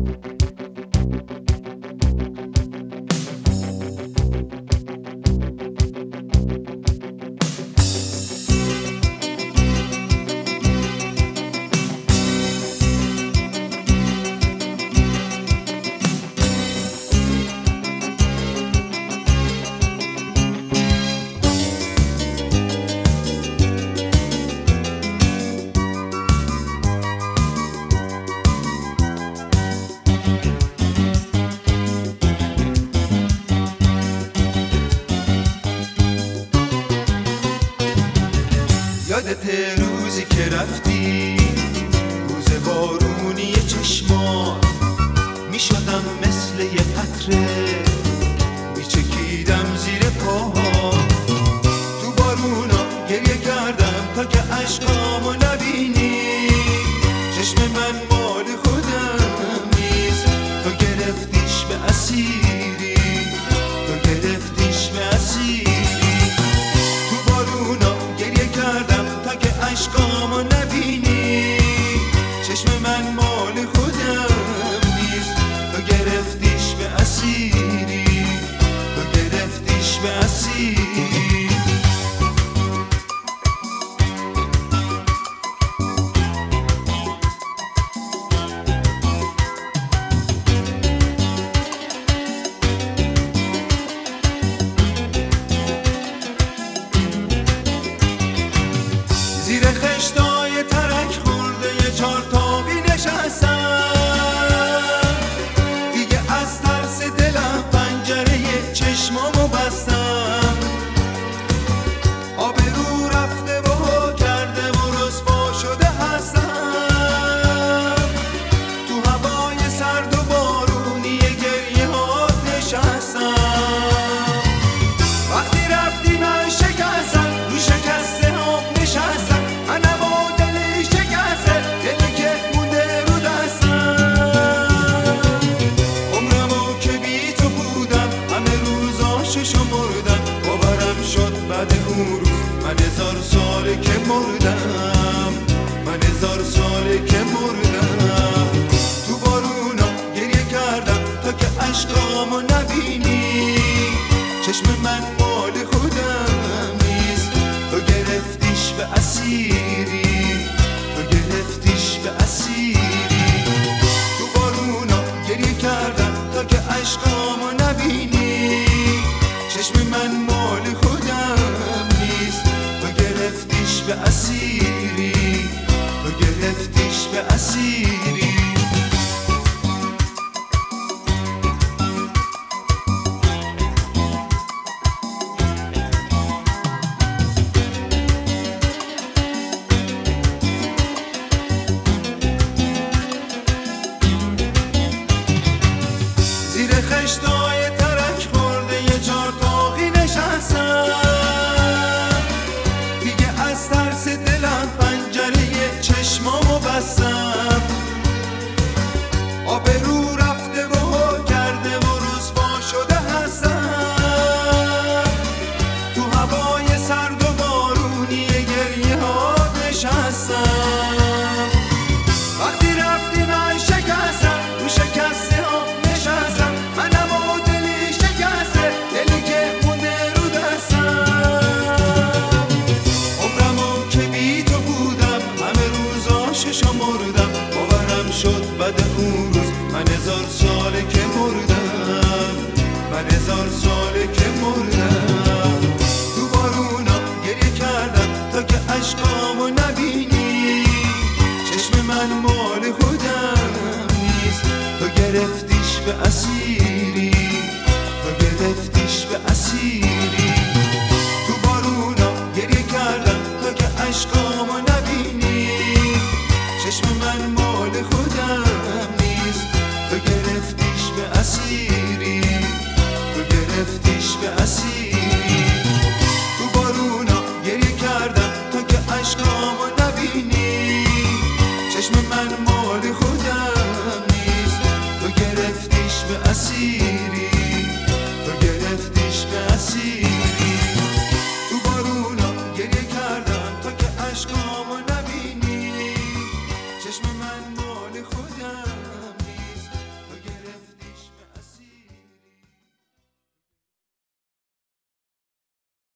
یادت روزی که رفتی، روز بارونی چشمات، میشدم مثل یه قطره، میچکیدم زیر پاها. تو بارونا گریه کردم تا که عشقامو نبینی. چشم من مال خودم نیست، تو گرفتیش به اسیری، تو گرفتیش به اسیری. تو بارونا گریه کردم تا که عشقامو نبینی. چشم من مال خودم نیست، تو گرفتیش به اسیری، تو گرفتیش به اسیری. زیر خشتای ترک خورده یه چارتاقی نشستم، دیگه از ترس دلم پنجره چشمامو بستم. آبرو رفته و کرده و رسوا شده هستم. تو هوای سرد و بارونی گریه ها نشستم. وقتی رفتی من شکستم، رو شکسته ها نشستم. منم و دلی شکسته، دلی که مونده رو دستم. عمرمو که بی تو بودم، همه روزاشو شمردم. باورم شد بعد اون روز من 1000 ساله که مردم، من 1000 ساله که مردم. تو بارونا گریه کردم تا که عشقامو نبینی. چشم من مال خودم نیست، تو گرفتیش به اسیری، تو گرفتیش به اسیری. تو بارونا گریه کردم تا که عشقامو نبینی. چشم من مال خودم نیست، تو گرفتیش به اسیری، تو گرفتیش به اسیری. زیر خشتای ترک خورده یه چارتاقی نشستم، دیگه از ترس دلم پنجره چشمامو بستم. آبرو رفته و کرده و رسوا شده هستم. تو هوای سرد و بارونی گریه ها نشستم. وقتی رفتی من شکستم، رو شکسته ها نشستم. منم و دلی شکسته، دلی که مونده رو دستم. عمرمو که بی تو بودم، همه روزاشو شمردم. باورم شد بعد اون روز من 1000 ساله که مردم، من 1000 ساله که مردم. تو بارونا گریه کردم تا که عشقامو نبینی. چشم من مال خودم نیست، تو گرفتیش به اسیر.